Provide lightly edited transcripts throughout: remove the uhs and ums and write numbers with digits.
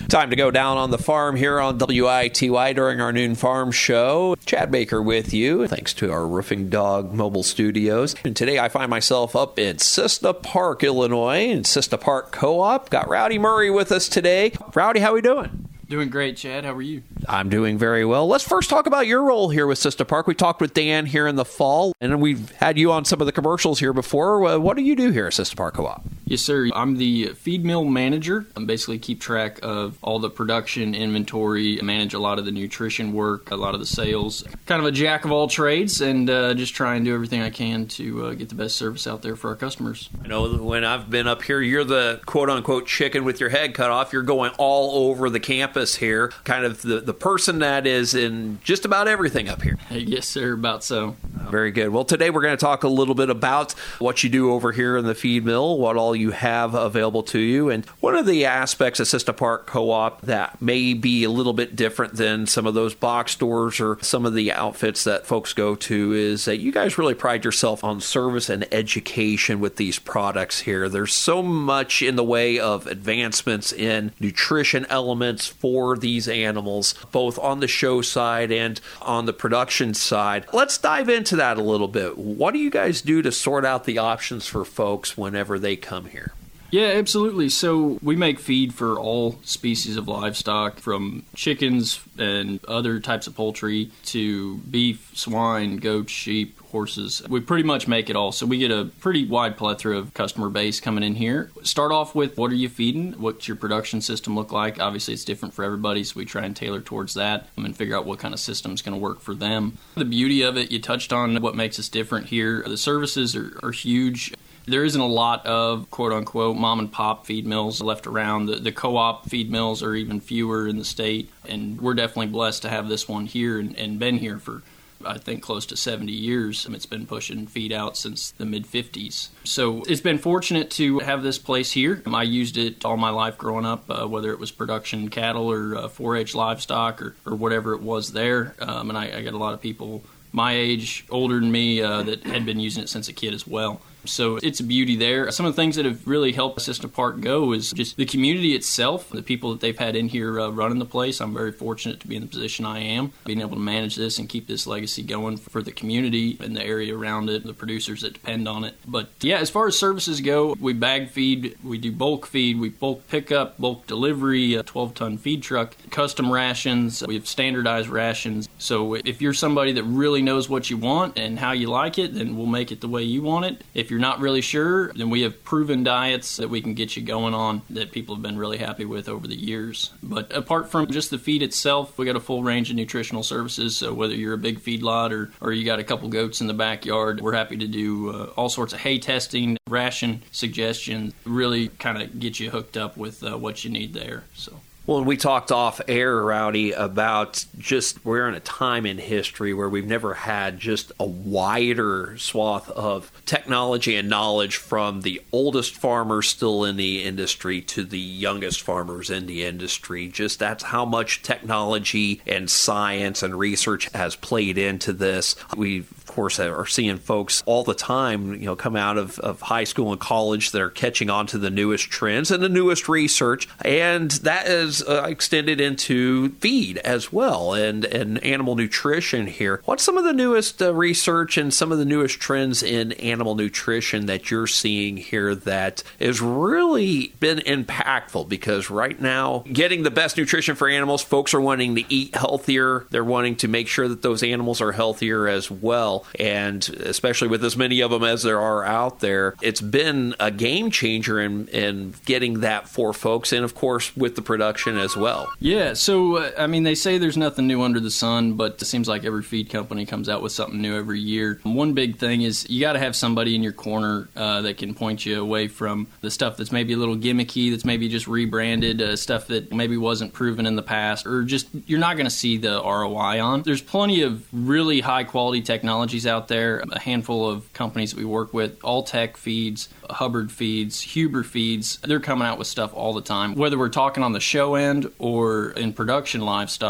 Time to go down on the farm here on WITY during our noon farm show. Chad Baker with you, thanks to our Roofing Dog mobile studios. And today I find myself up in Cissna Park, Illinois, in Cissna Park Co-op. Got Rowdy Murray with us today. Rowdy, how we doing? Doing great, Chad. How are you? I'm doing very well. Let's first talk about your role here with Cissna Park. We talked with Dan here in the fall, and we've had you on some of the commercials here before. What do you do here at Cissna Park Co-op? Yes, sir. I'm the feed mill manager. I basically keep track of all the production inventory, manage a lot of the nutrition work, a lot of the sales. Kind of a jack of all trades, and just try and do everything I can to get the best service out there for our customers. I know when I've been up here, you're the quote-unquote chicken with your head cut off. You're going all over the campus here, kind of the person that is in just about everything up here. Yes, sir. About so. Very good. Well, today we're going to talk a little bit about what you do over here in the feed mill, what all you have available to you. And one of the aspects of Cissna Park Co-op that may be a little bit different than some of those box stores or some of the outfits that folks go to is that you guys really pride yourself on service and education with these products here. There's so much in the way of advancements in nutrition elements for these animals, both on the show side and on the production side. Let's dive into that a little bit. What do you guys do to sort out the options for folks whenever they come here? Yeah, absolutely. So we make feed for all species of livestock, from chickens and other types of poultry to beef, swine, goats, sheep, horses. We pretty much make it all. So we get a pretty wide plethora of customer base coming in here. Start off with, what are you feeding? What's your production system look like? Obviously, it's different for everybody, so we try and tailor towards that and figure out what kind of system is going to work for them. The beauty of it, you touched on what makes us different here. The services are huge. There isn't a lot of quote-unquote mom-and-pop feed mills left around. The co-op feed mills are even fewer in the state, and we're definitely blessed to have this one here and been here for, I think, close to 70 years. It's been pushing feed out since the mid-50s. So it's been fortunate to have this place here. I used it all my life growing up, whether it was production cattle or 4-H livestock or whatever it was there. And I got a lot of people my age, older than me, that had been using it since a kid as well. So it's a beauty there. Some of the things that have really helped Cissna Park go is just the community itself, the people that they've had in here running the place. I'm very fortunate to be in the position I am, being able to manage this and keep this legacy going for the community and the area around it, the producers that depend on it. But yeah, as far as services go, we bag feed, we do bulk feed, we bulk pickup, bulk delivery, a 12-ton feed truck, custom rations, we have standardized rations. So if you're somebody that really knows what you want and how you like it, then we'll make it the way you want it. If you're not really sure, then we have proven diets that we can get you going on that people have been really happy with over the years. But apart from just the feed itself, we got a full range of nutritional services. So whether you're a big feedlot or you got a couple goats in the backyard, we're happy to do all sorts of hay testing, ration suggestions, really kind of get you hooked up with what you need there. So. Well, we talked off air, Rowdy, about just we're in a time in history where we've never had just a wider swath of technology and knowledge from the oldest farmers still in the industry to the youngest farmers in the industry. Just that's how much technology and science and research has played into this. We, of course, are seeing folks all the time, come out of high school and college that are catching on to the newest trends and the newest research, and that is extended into feed as well and animal nutrition here. What's some of the newest research and some of the newest trends in animal nutrition that you're seeing here that has really been impactful? Because right now, getting the best nutrition for animals, folks are wanting to eat healthier. They're wanting to make sure that those animals are healthier as well. And especially with as many of them as there are out there, it's been a game changer in getting that for folks. And of course, with the production as well. Yeah, so they say there's nothing new under the sun, but it seems like every feed company comes out with something new every year. One big thing is you got to have somebody in your corner that can point you away from the stuff that's maybe a little gimmicky, that's maybe just rebranded, stuff that maybe wasn't proven in the past, or just you're not going to see the ROI on. There's plenty of really high quality technologies out there, a handful of companies that we work with, Alltech Feeds, Hubbard Feeds, Huber Feeds. They're coming out with stuff all the time. Whether we're talking on the show end or in production livestock,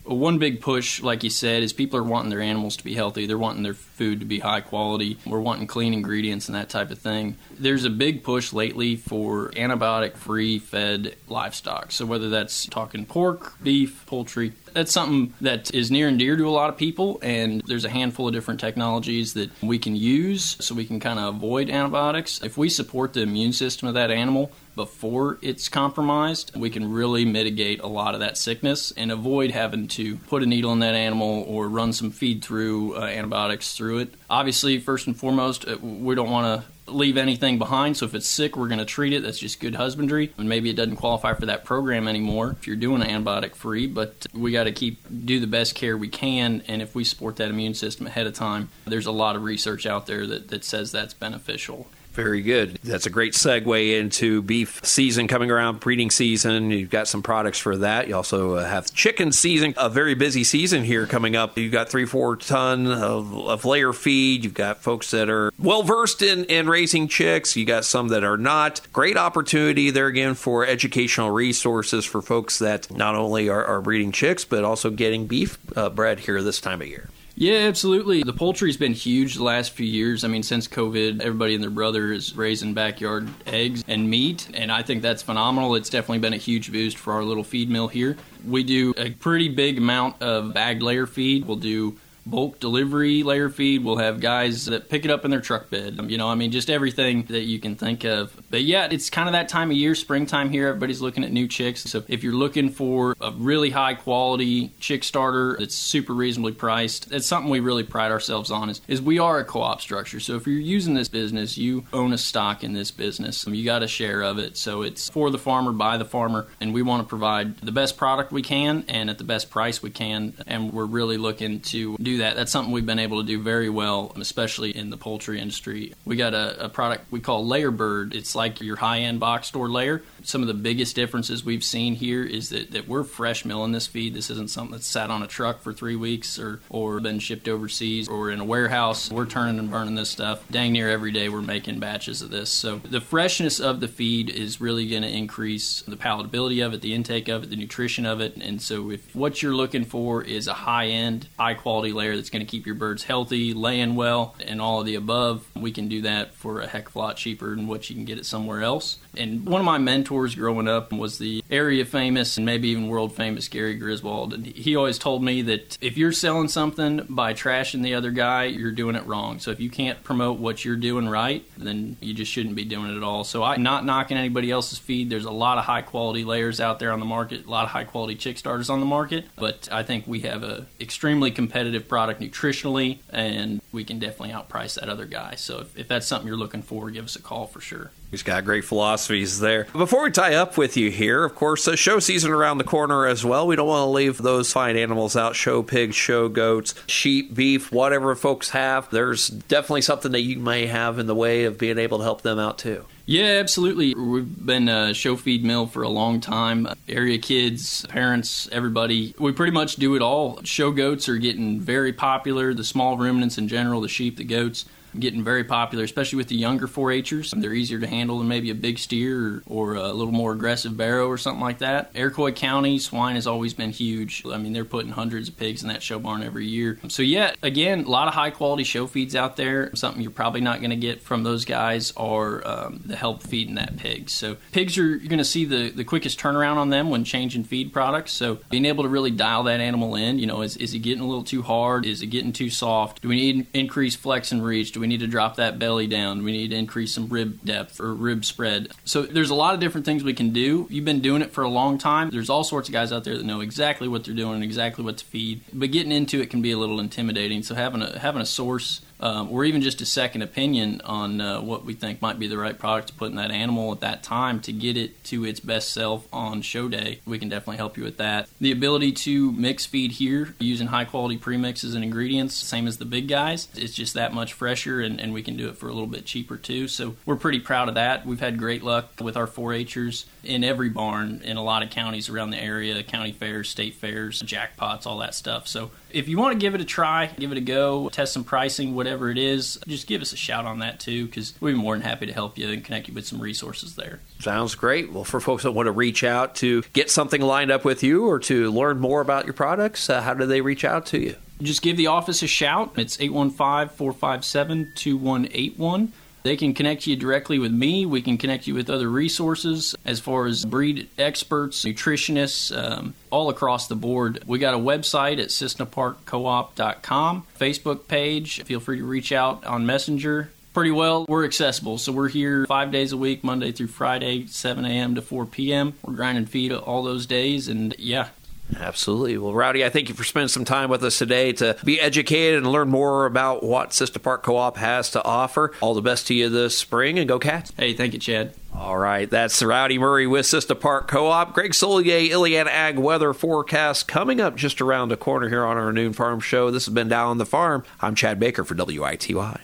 One big push, like you said, is people are wanting their animals to be healthy. They're wanting their food to be high quality. We're wanting clean ingredients and that type of thing. There's a big push lately for antibiotic-free fed livestock. So whether that's talking pork, beef, poultry, that's something that is near and dear to a lot of people, and there's a handful of different technologies that we can use so we can kind of avoid antibiotics. If we support the immune system of that animal before it's compromised, we can really mitigate a lot of that sickness and avoid having to put a needle in that animal or run some feed through antibiotics through it. Obviously, first and foremost, we don't want to leave anything behind. So if it's sick, we're going to treat it. That's just good husbandry. And maybe it doesn't qualify for that program anymore if you're doing antibiotic free, but we got to do the best care we can. And if we support that immune system ahead of time, there's a lot of research out there that says that's beneficial. Very good. That's a great segue into beef season coming around, breeding season. You've got some products for that. You also have chicken season, a very busy season here coming up. You've got 3-4 ton of layer feed. You've got folks that are well-versed in raising chicks. You got some that are not. Great opportunity there again for educational resources for folks that not only are breeding chicks, but also getting beef bred here this time of year. Yeah, absolutely. The poultry's been huge the last few years. I mean, since COVID, everybody and their brother is raising backyard eggs and meat, and I think that's phenomenal. It's definitely been a huge boost for our little feed mill here. We do a pretty big amount of bagged layer feed. We'll do bulk delivery layer feed. We'll have guys that pick it up in their truck bed. Just everything that you can think of. But yeah, it's kind of that time of year, springtime here. Everybody's looking at new chicks. So if you're looking for a really high quality chick starter that's super reasonably priced, that's something we really pride ourselves on is we are a co-op structure. So if you're using this business, you own a stock in this business. You got a share of it. So it's for the farmer, by the farmer, and we want to provide the best product we can and at the best price we can. And we're really looking to do that. That's something we've been able to do very well, especially in the poultry industry. We got a product we call Layer Bird. It's like your high-end box store layer. Some of the biggest differences we've seen here is that we're fresh milling this feed. This isn't something that's sat on a truck for 3 weeks or been shipped overseas or in a warehouse. We're turning and burning this stuff. Dang near every day we're making batches of this. So the freshness of the feed is really going to increase the palatability of it, the intake of it, the nutrition of it. And so if what you're looking for is a high-end, high-quality layer that's going to keep your birds healthy, laying well, and all of the above, we can do that for a heck of a lot cheaper than what you can get it somewhere else. And one of my mentors growing up was the area famous and maybe even world famous Gary Griswold. And he always told me that if you're selling something by trashing the other guy, you're doing it wrong. So if you can't promote what you're doing right, then you just shouldn't be doing it at all. So I'm not knocking anybody else's feed. There's a lot of high quality layers out there on the market, a lot of high quality chick starters on the market. But I think we have a extremely competitive product nutritionally, and we can definitely outprice that other guy. So if that's something you're looking for, give us a call for sure. He's got great philosophies there. Before we tie up with you here, of course, show season around the corner as well. We don't want to leave those fine animals out. Show pigs, show goats, sheep, beef, whatever folks have. There's definitely something that you may have in the way of being able to help them out too. Yeah, absolutely. We've been a show feed mill for a long time. Area kids, parents, everybody. We pretty much do it all. Show goats are getting very popular. The small ruminants in general, the sheep, the goats, getting very popular, especially with the younger 4-H'ers. They're easier to handle than maybe a big steer or a little more aggressive barrow or something like that. Iroquois County, swine has always been huge. I mean, they're putting hundreds of pigs in that show barn every year. So yeah, again, a lot of high quality show feeds out there. Something you're probably not going to get from those guys are the help feeding that pig. So pigs you're going to see the quickest turnaround on them when changing feed products. So being able to really dial that animal in, is he getting a little too hard? Is it getting too soft? Do we need increased flex and reach? Do we need to drop that belly down? Do we need to increase some rib depth or rib spread? So there's a lot of different things we can do. You've been doing it for a long time. There's all sorts of guys out there that know exactly what they're doing and exactly what to feed. But getting into it can be a little intimidating. So having a source or even just a second opinion on what we think might be the right product to put in that animal at that time to get it to its best self on show day, we can definitely help you with that. The ability to mix feed here using high quality premixes and ingredients, same as the big guys. It's just that much fresher, and we can do it for a little bit cheaper too. So we're pretty proud of that. We've had great luck with our 4-H'ers in every barn in a lot of counties around the area, county fairs, state fairs, jackpots, all that stuff. So If you want to give it a try, give it a go, test some pricing, whatever it is, just give us a shout on that too, because we'd be more than happy to help you and connect you with some resources there. Sounds great. Well, for folks that want to reach out to get something lined up with you or to learn more about your products, how do they reach out to you? Just give the office a shout. It's 815-457-2181. They can connect you directly with me. We can connect you with other resources as far as breed experts, nutritionists, all across the board. We got a website at CissnaParkCoop.com, Facebook page. Feel free to reach out on Messenger. Pretty well, we're accessible. So we're here 5 days a week, Monday through Friday, 7 a.m. to 4 p.m. We're grinding feed all those days, and yeah. Absolutely. Well, Rowdy, I thank you for spending some time with us today to be educated and learn more about what Cissna Park Co-op has to offer. All the best to you this spring, and go Cats. Hey, thank you, Chad. All right, that's Rowdy Murray with Cissna Park Co-op. Greg Solier, Illiana Ag Weather Forecast coming up just around the corner here on our Noon Farm Show. This has been Down on the Farm. I'm Chad Baker for WITY.